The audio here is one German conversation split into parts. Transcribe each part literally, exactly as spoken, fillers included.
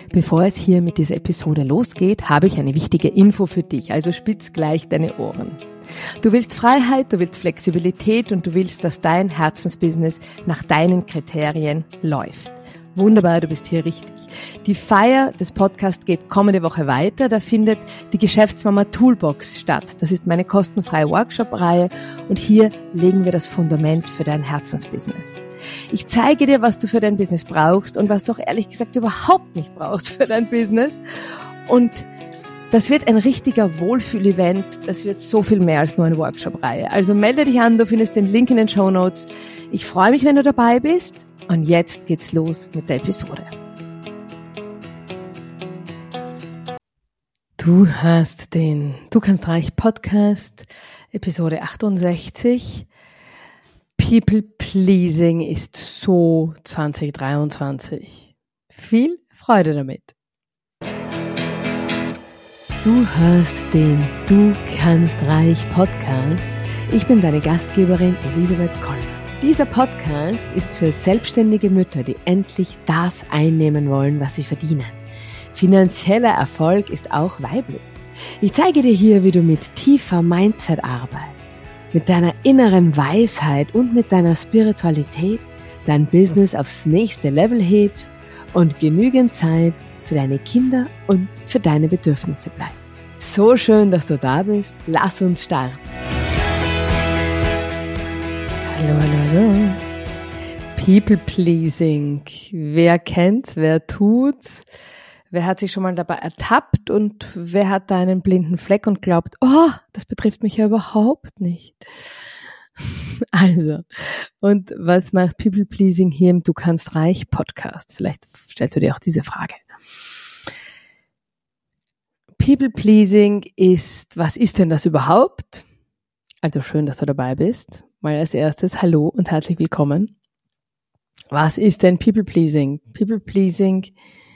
Bevor es hier mit dieser Episode losgeht, habe ich eine wichtige Info für dich, also spitz gleich deine Ohren. Du willst Freiheit, du willst Flexibilität und du willst, dass dein Herzensbusiness nach deinen Kriterien läuft. Wunderbar, du bist hier richtig. Die Feier des Podcasts geht kommende Woche weiter. Da findet die Geschäftsmama Toolbox statt. Das ist meine kostenfreie Workshop-Reihe und hier legen wir das Fundament für dein Herzensbusiness. Ich zeige dir, was du für dein Business brauchst und was du auch ehrlich gesagt überhaupt nicht brauchst für dein Business. Und das wird ein richtiger Wohlfühl-Event. Das wird so viel mehr als nur eine Workshop-Reihe. Also melde dich an, du findest den Link in den Shownotes. Ich freue mich, wenn du dabei bist. Und jetzt geht's los mit der Episode. Du hast den Du kannst reich Podcast, Episode achtundsechzig. People Pleasing ist so zwanzig dreiundzwanzig. Viel Freude damit. Du hörst den Du kannst reich Podcast. Ich bin deine Gastgeberin Elisabeth Kollner. Dieser Podcast ist für selbstständige Mütter, die endlich das einnehmen wollen, was sie verdienen. Finanzieller Erfolg ist auch weiblich. Ich zeige dir hier, wie du mit tiefer Mindset-Arbeit, mit deiner inneren Weisheit und mit deiner Spiritualität dein Business aufs nächste Level hebst und genügend Zeit für deine Kinder und für deine Bedürfnisse bleibt. So schön, dass du da bist. Lass uns starten. Hallo, hallo, hallo. People Pleasing. Wer kennt's? Wer tut's? Wer hat sich schon mal dabei ertappt und wer hat da einen blinden Fleck und glaubt, oh, das betrifft mich ja überhaupt nicht. Also, und was macht People Pleasing hier im Du kannst reich Podcast? Vielleicht stellst du dir auch diese Frage. People Pleasing ist, was ist denn das überhaupt? Also schön, dass du dabei bist. Mal als erstes Hallo und herzlich willkommen. Was ist denn People Pleasing? People Pleasing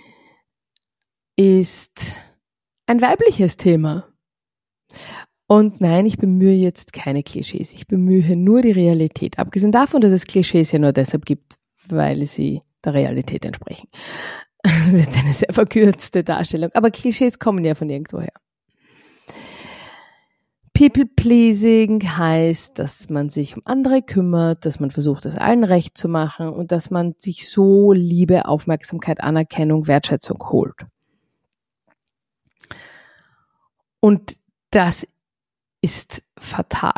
ist ein weibliches Thema. Und nein, ich bemühe jetzt keine Klischees. Ich bemühe nur die Realität. Abgesehen davon, dass es Klischees ja nur deshalb gibt, weil sie der Realität entsprechen. Das ist jetzt eine sehr verkürzte Darstellung. Aber Klischees kommen ja von irgendwoher. People Pleasing heißt, dass man sich um andere kümmert, dass man versucht, es allen recht zu machen und dass man sich so Liebe, Aufmerksamkeit, Anerkennung, Wertschätzung holt. Und das ist fatal.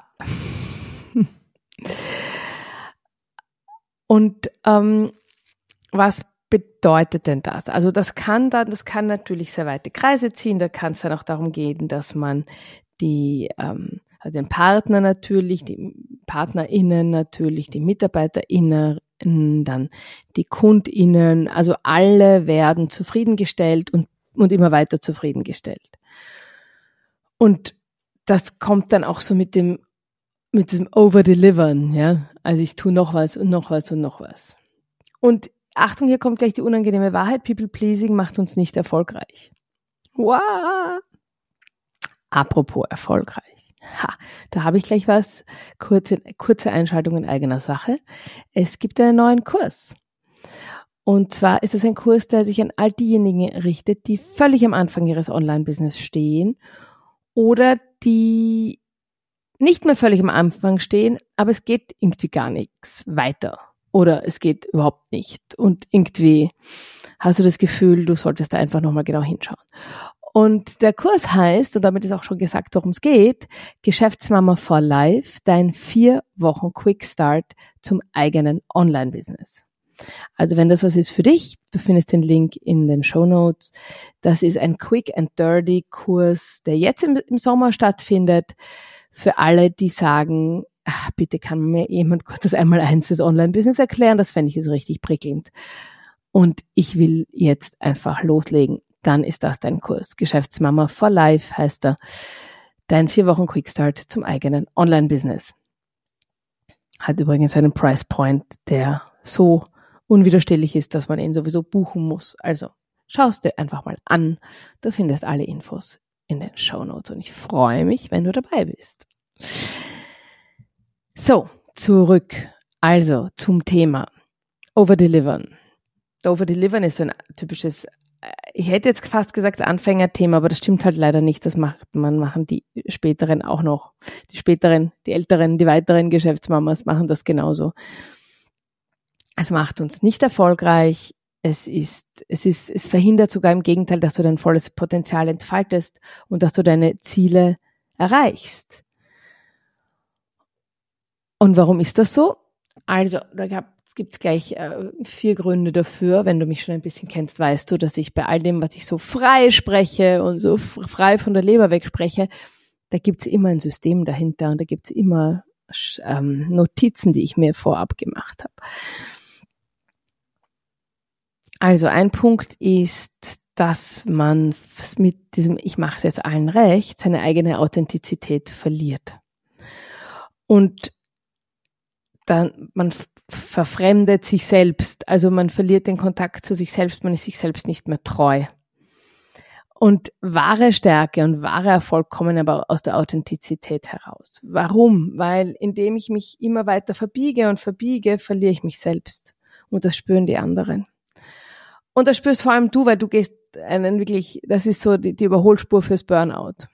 Und ähm, was bedeutet denn das? Also das kann dann, das kann natürlich sehr weite Kreise ziehen. Da kann es dann auch darum gehen, dass man die, ähm, also den Partner natürlich, die PartnerInnen natürlich, die MitarbeiterInnen, dann die KundInnen, also alle werden zufriedengestellt und, und immer weiter zufriedengestellt. Und das kommt dann auch so mit dem, mit diesem Overdelivern, ja. Also ich tue noch was und noch was und noch was. Und Achtung, hier kommt gleich die unangenehme Wahrheit. People Pleasing macht uns nicht erfolgreich. Wow! Apropos erfolgreich. Ha, da habe ich gleich was. Kurze, kurze Einschaltung in eigener Sache. Es gibt einen neuen Kurs. Und zwar ist es ein Kurs, der sich an all diejenigen richtet, die völlig am Anfang ihres Online-Business stehen oder die nicht mehr völlig am Anfang stehen, aber es geht irgendwie gar nichts weiter. Oder es geht überhaupt nicht. Und irgendwie hast du das Gefühl, du solltest da einfach nochmal genau hinschauen. Und der Kurs heißt, und damit ist auch schon gesagt, worum es geht, Geschäftsmama for Life, dein vier Wochen Quick Start zum eigenen Online-Business. Also wenn das was ist für dich, du findest den Link in den Shownotes. Das ist ein Quick and Dirty Kurs, der jetzt im, im Sommer stattfindet, für alle, die sagen, ach, bitte kann mir jemand kurz das Einmaleins des Online-Business erklären, das fände ich jetzt richtig prickelnd. Und ich will jetzt einfach loslegen. Dann ist das dein Kurs. Geschäftsmama for Life heißt er. Dein vier Wochen Quickstart zum eigenen Online-Business. Hat übrigens einen Price Point, der so unwiderstehlich ist, dass man ihn sowieso buchen muss. Also schaust dir einfach mal an. Du findest alle Infos in den Shownotes und ich freue mich, wenn du dabei bist. So, zurück. Also zum Thema Overdelivern. Overdelivern ist so ein typisches ich hätte jetzt fast gesagt Anfängerthema, aber das stimmt halt leider nicht. Das macht man, machen die späteren auch noch. Die späteren, die älteren, die weiteren Geschäftsmamas machen das genauso. Es macht uns nicht erfolgreich. Es ist, es ist, es verhindert sogar im Gegenteil, dass du dein volles Potenzial entfaltest und dass du deine Ziele erreichst. Und warum ist das so? Also, da gibt es gleich äh, vier Gründe dafür. Wenn du mich schon ein bisschen kennst, weißt du, dass ich bei all dem, was ich so frei spreche und so frei von der Leber weg spreche, da gibt es immer ein System dahinter und da gibt es immer ähm, Notizen, die ich mir vorab gemacht habe. Also ein Punkt ist, dass man mit diesem Ich mache es jetzt allen recht, seine eigene Authentizität verliert. Und dann, man verfremdet sich selbst, also man verliert den Kontakt zu sich selbst, man ist sich selbst nicht mehr treu. Und wahre Stärke und wahre Erfolg kommen aber aus der Authentizität heraus. Warum? Weil indem ich mich immer weiter verbiege und verbiege, verliere ich mich selbst. Und das spüren die anderen. Und das spürst vor allem du, weil du gehst einen wirklich, das ist so die, die Überholspur fürs Burnout.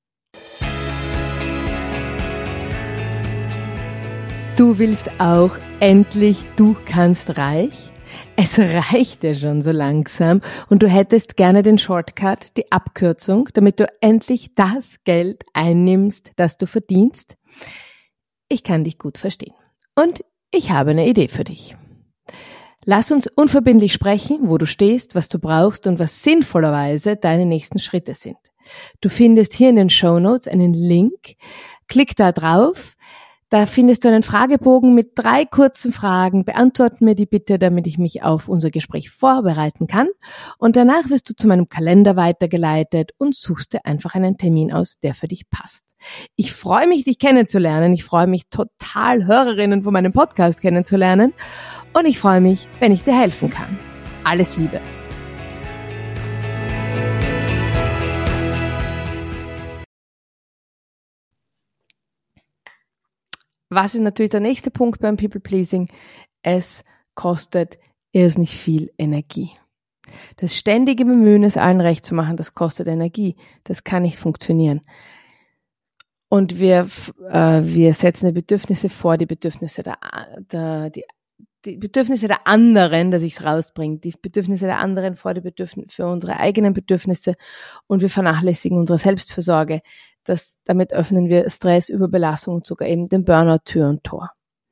Du willst auch endlich, du kannst reich? Es reicht dir schon so langsam und du hättest gerne den Shortcut, die Abkürzung, damit du endlich das Geld einnimmst, das du verdienst? Ich kann dich gut verstehen. Und ich habe eine Idee für dich. Lass uns unverbindlich sprechen, wo du stehst, was du brauchst und was sinnvollerweise deine nächsten Schritte sind. Du findest hier in den Shownotes einen Link. Klick da drauf. Da findest du einen Fragebogen mit drei kurzen Fragen. Beantworte mir die bitte, damit ich mich auf unser Gespräch vorbereiten kann. Und danach wirst du zu meinem Kalender weitergeleitet und suchst dir einfach einen Termin aus, der für dich passt. Ich freue mich, dich kennenzulernen. Ich freue mich total, Hörerinnen von meinem Podcast kennenzulernen. Und ich freue mich, wenn ich dir helfen kann. Alles Liebe. Was ist natürlich der nächste Punkt beim People-Pleasing? Es kostet irrsinnig viel Energie. Das ständige Bemühen, es allen recht zu machen, das kostet Energie. Das kann nicht funktionieren. Und wir, äh, wir setzen die Bedürfnisse vor, die Bedürfnisse der, der, die, die Bedürfnisse der anderen, dass ich es rausbringe, die Bedürfnisse der anderen vor die Bedürfnisse für unsere eigenen Bedürfnisse und wir vernachlässigen unsere Selbstfürsorge. Das, damit öffnen wir Stress, Überbelastung und sogar eben den Burnout Tür und Tor.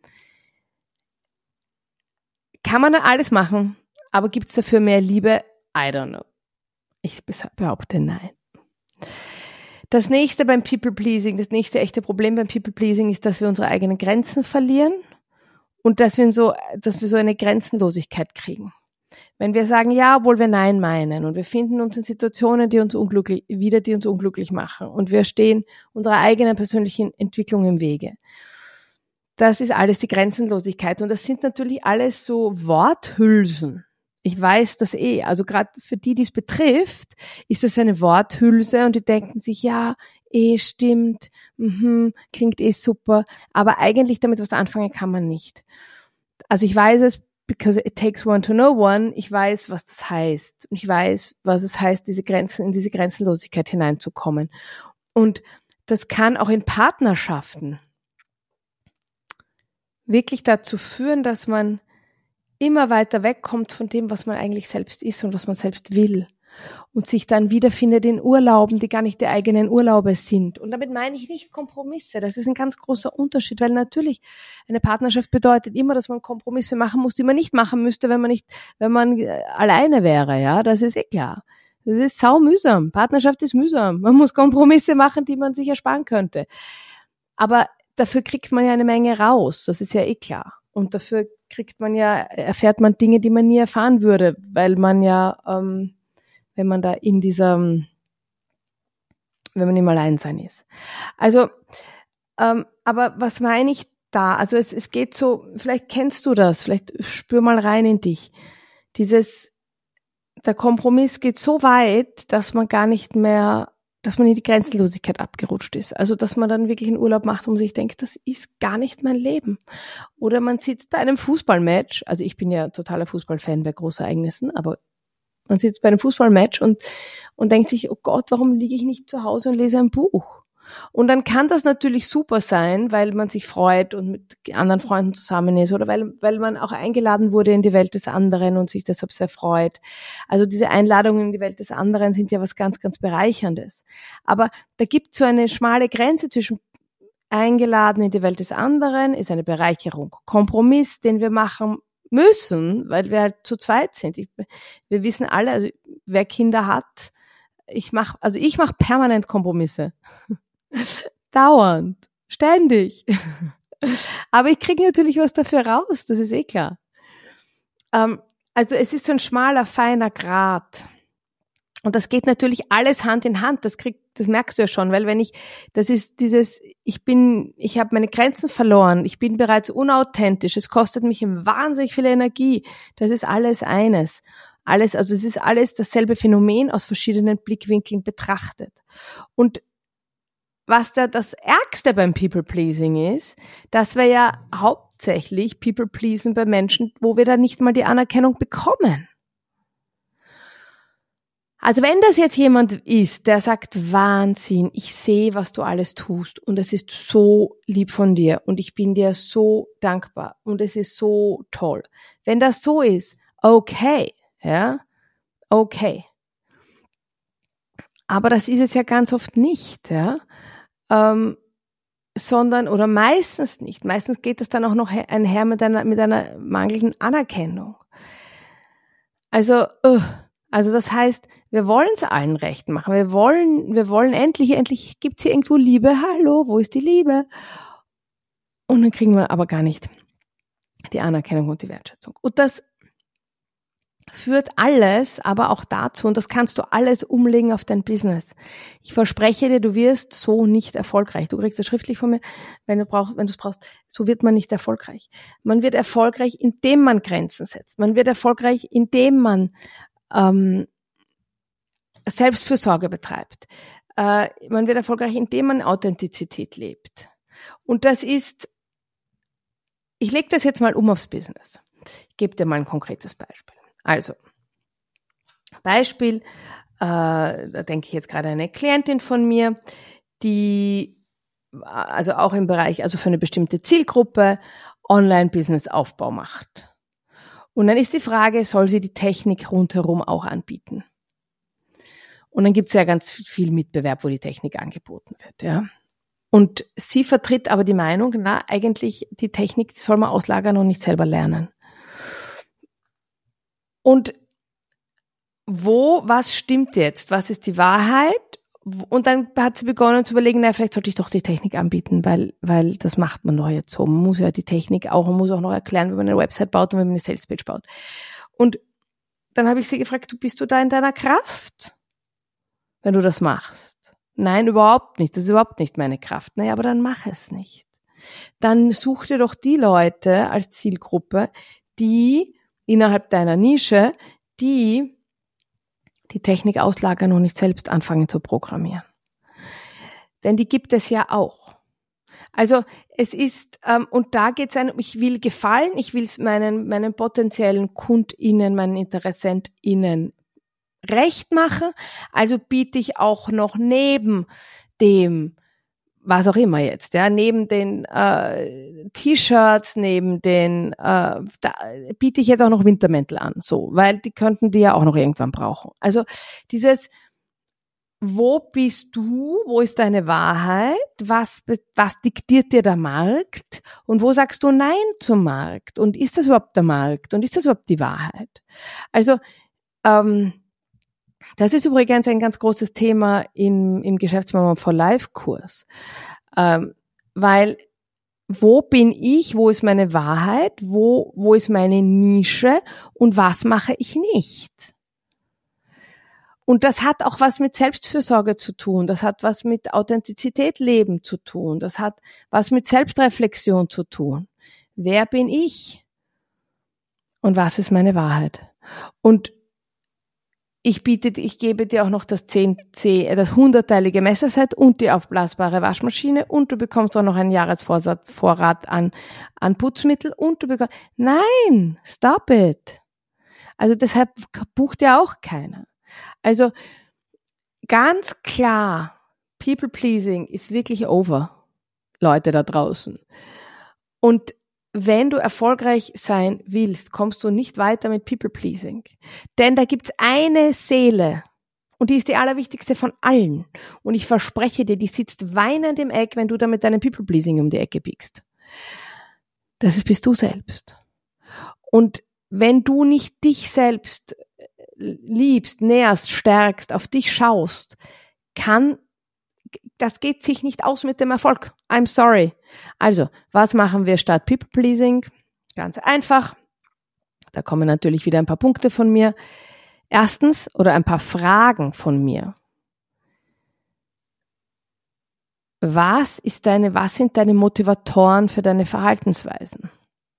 Kann man da alles machen, aber gibt es dafür mehr Liebe? I don't know. Ich behaupte nein. Das nächste beim People-Pleasing, das nächste echte Problem beim People-Pleasing ist, dass wir unsere eigenen Grenzen verlieren und dass wir so, dass wir so eine Grenzenlosigkeit kriegen. Wenn wir sagen ja, obwohl wir nein meinen und wir finden uns in Situationen, die uns unglücklich, wieder, die uns unglücklich machen und wir stehen unserer eigenen persönlichen Entwicklung im Wege. Das ist alles die Grenzenlosigkeit und das sind natürlich alles so Worthülsen. Ich weiß das eh, also gerade für die, die es betrifft, ist das eine Worthülse und die denken sich, ja, eh stimmt, mhm, klingt eh super, aber eigentlich damit was anfangen kann man nicht. Also ich weiß es, because it takes one to know one. Ich weiß, was das heißt. Und ich weiß, was es heißt, diese Grenzen, in diese Grenzenlosigkeit hineinzukommen. Und das kann auch in Partnerschaften wirklich dazu führen, dass man immer weiter wegkommt von dem, was man eigentlich selbst ist und was man selbst will. Und sich dann wiederfindet in Urlauben, die gar nicht die eigenen Urlaube sind. Und damit meine ich nicht Kompromisse. Das ist ein ganz großer Unterschied, weil natürlich eine Partnerschaft bedeutet immer, dass man Kompromisse machen muss, die man nicht machen müsste, wenn man nicht, wenn man alleine wäre. Ja, das ist eh klar. Das ist sau mühsam. Partnerschaft ist mühsam. Man muss Kompromisse machen, die man sich ersparen könnte. Aber dafür kriegt man ja eine Menge raus. Das ist ja eh klar. Und dafür kriegt man ja, erfährt man Dinge, die man nie erfahren würde, weil man ja, ähm, wenn man da in dieser, wenn man im Alleinsein ist. Also, ähm, aber was meine ich da? Also es, es geht so, vielleicht kennst du das, vielleicht spür mal rein in dich. Dieses, der Kompromiss geht so weit, dass man gar nicht mehr, dass man in die Grenzenlosigkeit abgerutscht ist. Also, dass man dann wirklich einen Urlaub macht und sich denkt, das ist gar nicht mein Leben. Oder man sitzt bei einem Fußballmatch, also ich bin ja totaler Fußballfan bei Großereignissen, aber Man sitzt bei einem Fußballmatch und, und denkt sich, oh Gott, warum liege ich nicht zu Hause und lese ein Buch? Und dann kann das natürlich super sein, weil man sich freut und mit anderen Freunden zusammen ist oder weil, weil man auch eingeladen wurde in die Welt des anderen und sich deshalb sehr freut. Also diese Einladungen in die Welt des anderen sind ja was ganz, ganz Bereicherndes. Aber da gibt es so eine schmale Grenze zwischen eingeladen in die Welt des anderen, ist eine Bereicherung. Kompromiss, den wir machen müssen, weil wir halt zu zweit sind. Ich, wir wissen alle, also wer Kinder hat, ich mache, also ich mache permanent Kompromisse. Dauernd, ständig. Aber ich kriege natürlich was dafür raus, das ist eh klar. Ähm, also es ist so ein schmaler, feiner Grat. Und das geht natürlich alles Hand in Hand. Das kriegt, das merkst du ja schon, weil wenn ich, das ist dieses, ich bin, ich habe meine Grenzen verloren, ich bin bereits unauthentisch, es kostet mich wahnsinnig viel Energie. Das ist alles eines. Alles, also es ist alles dasselbe Phänomen aus verschiedenen Blickwinkeln betrachtet. Und was da das Ärgste beim People-Pleasing ist, dass wir ja hauptsächlich People-Pleasen bei Menschen, wo wir da nicht mal die Anerkennung bekommen. Also wenn das jetzt jemand ist, der sagt, Wahnsinn, ich sehe, was du alles tust und es ist so lieb von dir und ich bin dir so dankbar und es ist so toll. Wenn das so ist, okay, ja, okay. Aber das ist es ja ganz oft nicht, ja. Ähm, sondern, oder meistens nicht. Meistens geht es dann auch noch einher mit einer, mit einer mangelnden Anerkennung. Also, uh, also das heißt, wir wollen es allen recht machen. Wir wollen, wir wollen endlich, endlich gibt's hier irgendwo Liebe. Hallo, wo ist die Liebe? Und dann kriegen wir aber gar nicht die Anerkennung und die Wertschätzung. Und das führt alles aber auch dazu, und das kannst du alles umlegen auf dein Business. Ich verspreche dir, du wirst so nicht erfolgreich. Du kriegst das schriftlich von mir, wenn du brauchst, wenn du es brauchst. So wird man nicht erfolgreich. Man wird erfolgreich, indem man Grenzen setzt. Man wird erfolgreich, indem man ähm, Selbstfürsorge betreibt. Äh, man wird erfolgreich, indem man Authentizität lebt. Und das ist, ich lege das jetzt mal um aufs Business. Ich gebe dir mal ein konkretes Beispiel. Also, Beispiel, äh, da denke ich jetzt gerade an eine Klientin von mir, die also auch im Bereich, also für eine bestimmte Zielgruppe Online-Business-Aufbau macht. Und dann ist die Frage, soll sie die Technik rundherum auch anbieten? Und dann gibt es ja ganz viel Mitbewerb, wo die Technik angeboten wird, ja. Und sie vertritt aber die Meinung, na, eigentlich die Technik, die soll man auslagern und nicht selber lernen. Und wo, was stimmt jetzt? Was ist die Wahrheit? Und dann hat sie begonnen zu überlegen, na, vielleicht sollte ich doch die Technik anbieten, weil, weil das macht man doch jetzt so. Man muss ja die Technik auch, man muss auch noch erklären, wie man eine Website baut und wie man eine Salespage baut. Und dann habe ich sie gefragt, du, bist du da in deiner Kraft, wenn du das machst? Nein, überhaupt nicht. Das ist überhaupt nicht meine Kraft. Naja, aber dann mach es nicht. Dann such dir doch die Leute als Zielgruppe, die innerhalb deiner Nische, die die Technik auslagern und nicht selbst anfangen zu programmieren. Denn die gibt es ja auch. Also es ist, ähm, und da geht es einem, ich will gefallen, ich will es meinen, meinen potenziellen KundInnen, meinen InteressentInnen recht machen, also biete ich auch noch neben dem, was auch immer jetzt, ja, neben den äh, T-Shirts, neben den, äh, da biete ich jetzt auch noch Wintermäntel an, so, weil die könnten die ja auch noch irgendwann brauchen. Also dieses, wo bist du, wo ist deine Wahrheit, was, was diktiert dir der Markt und wo sagst du Nein zum Markt und ist das überhaupt der Markt und ist das überhaupt die Wahrheit? Also, ähm, das ist übrigens ein ganz großes Thema im, im Geschäftsmama for Life Kurs, ähm, weil wo bin ich, wo ist meine Wahrheit, wo, wo ist meine Nische und was mache ich nicht? Und das hat auch was mit Selbstfürsorge zu tun, das hat was mit Authentizität leben zu tun, das hat was mit Selbstreflexion zu tun. Wer bin ich? Und was ist meine Wahrheit? Und Ich biete, ich gebe dir auch noch das zehn C, das hundertteilige Messerset und die aufblasbare Waschmaschine und du bekommst auch noch einen Jahresvorrat Vorrat an, an Putzmittel und du bekommst, nein, stop it. Also deshalb bucht ja auch keiner. Also ganz klar, People-Pleasing ist wirklich over, Leute da draußen. Und wenn du erfolgreich sein willst, kommst du nicht weiter mit People-Pleasing. Denn da gibt's eine Seele und die ist die allerwichtigste von allen. Und ich verspreche dir, die sitzt weinend im Eck, wenn du da mit deinem People-Pleasing um die Ecke biegst. Das bist du selbst. Und wenn du nicht dich selbst liebst, nährst, stärkst, auf dich schaust, kann, das geht sich nicht aus mit dem Erfolg. I'm sorry. Also, was machen wir statt People-Pleasing? Ganz einfach. Da kommen natürlich wieder ein paar Punkte von mir. Erstens, oder ein paar Fragen von mir. Was ist deine, was sind deine Motivatoren für deine Verhaltensweisen?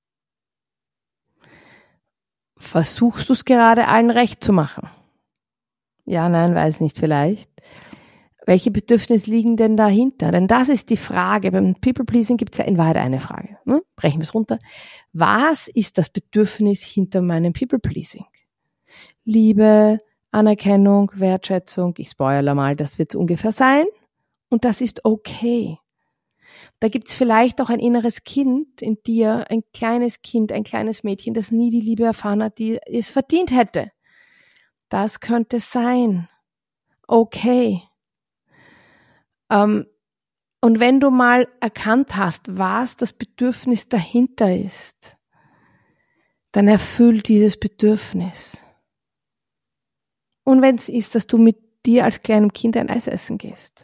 Versuchst du es gerade allen recht zu machen? Ja, nein, weiß nicht, vielleicht. Welche Bedürfnisse liegen denn dahinter? Denn das ist die Frage. Beim People-Pleasing gibt es ja in Wahrheit eine Frage. Ne? Brechen wir es runter. Was ist das Bedürfnis hinter meinem People-Pleasing? Liebe, Anerkennung, Wertschätzung. Ich spoilere mal, das wird es ungefähr sein. Und das ist okay. Da gibt es vielleicht auch ein inneres Kind in dir, ein kleines Kind, ein kleines Mädchen, das nie die Liebe erfahren hat, die es verdient hätte. Das könnte sein. Okay. Ähm, und wenn du mal erkannt hast, was das Bedürfnis dahinter ist, dann erfüll dieses Bedürfnis. Und wenn es ist, dass du mit dir als kleinem Kind ein Eis essen gehst.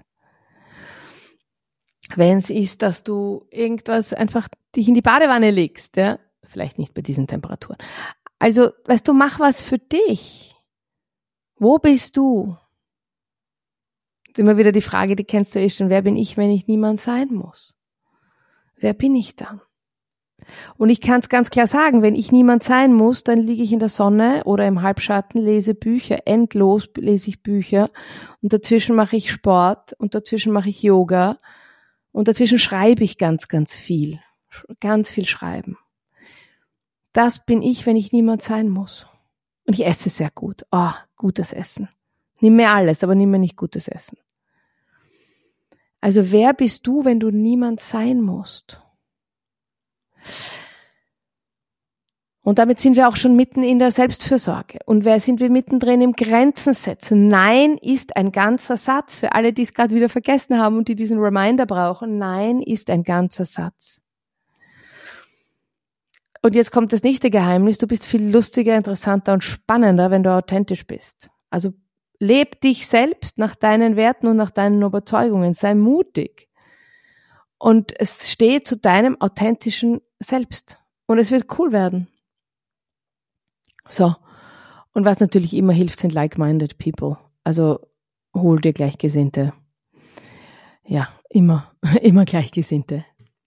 Wenn es ist, dass du irgendwas einfach dich in die Badewanne legst, ja, vielleicht nicht bei diesen Temperaturen. Also, weißt du, mach was für dich. Wo bist du? Immer wieder die Frage, die kennst du eh schon, wer bin ich, wenn ich niemand sein muss? Wer bin ich dann? Und ich kann es ganz klar sagen, wenn ich niemand sein muss, dann liege ich in der Sonne oder im Halbschatten, lese Bücher, endlos lese ich Bücher und dazwischen mache ich Sport und dazwischen mache ich Yoga und dazwischen schreibe ich ganz, ganz viel, ganz viel schreiben. Das bin ich, wenn ich niemand sein muss. Und ich esse sehr gut. Oh, gutes Essen. Nimm mir alles, aber nimm mir nicht gutes Essen. Also wer bist du, wenn du niemand sein musst? Und damit sind wir auch schon mitten in der Selbstfürsorge. Und wer sind wir mittendrin im Grenzen setzen? Nein ist ein ganzer Satz. Für alle, die es gerade wieder vergessen haben und die diesen Reminder brauchen. Nein ist ein ganzer Satz. Und jetzt kommt das nächste Geheimnis. Du bist viel lustiger, interessanter und spannender, wenn du authentisch bist. Also leb dich selbst nach deinen Werten und nach deinen Überzeugungen. Sei mutig. Und es steht zu deinem authentischen Selbst. Und es wird cool werden. So. Und was natürlich immer hilft, sind like-minded people. Also hol dir Gleichgesinnte. Ja, immer, immer Gleichgesinnte.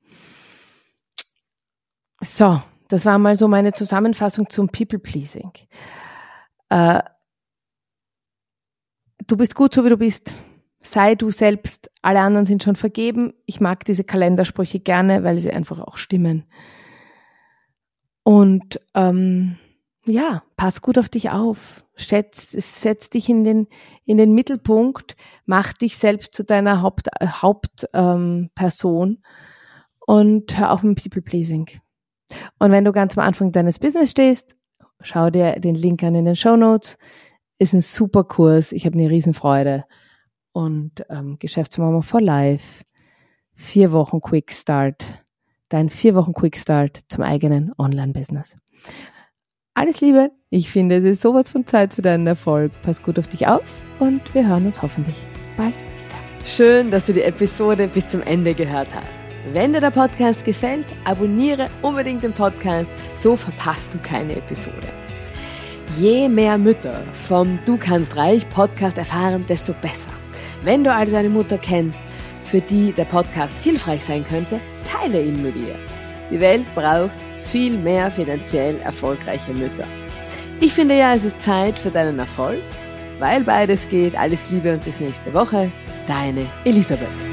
So, das war mal so meine Zusammenfassung zum People-Pleasing. Äh, du bist gut, so wie du bist. Sei du selbst. Alle anderen sind schon vergeben. Ich mag diese Kalendersprüche gerne, weil sie einfach auch stimmen. Und ähm, ja, pass gut auf dich auf. Schätz, setz dich in den in den Mittelpunkt. Mach dich selbst zu deiner Haupt, Hauptperson ähm, und hör auf mit People-Pleasing. Und wenn du ganz am Anfang deines Business stehst, schau dir den Link an in den Shownotes. Ist ein super Kurs. Ich habe eine Riesenfreude. Und ähm, Geschäftsmama for Life. Vier Wochen Quick Start. Dein vier Wochen Quick Start zum eigenen Online-Business. Alles Liebe. Ich finde, es ist sowas von Zeit für deinen Erfolg. Pass gut auf dich auf und wir hören uns hoffentlich bald wieder. Schön, dass du die Episode bis zum Ende gehört hast. Wenn dir der Podcast gefällt, abonniere unbedingt den Podcast, so verpasst du keine Episode. Je mehr Mütter vom Du kannst reich Podcast erfahren, desto besser. Wenn du also eine Mutter kennst, für die der Podcast hilfreich sein könnte, teile ihn mit ihr. Die Welt braucht viel mehr finanziell erfolgreiche Mütter. Ich finde ja, es ist Zeit für deinen Erfolg, weil beides geht. Alles Liebe und bis nächste Woche. Deine Elisabeth.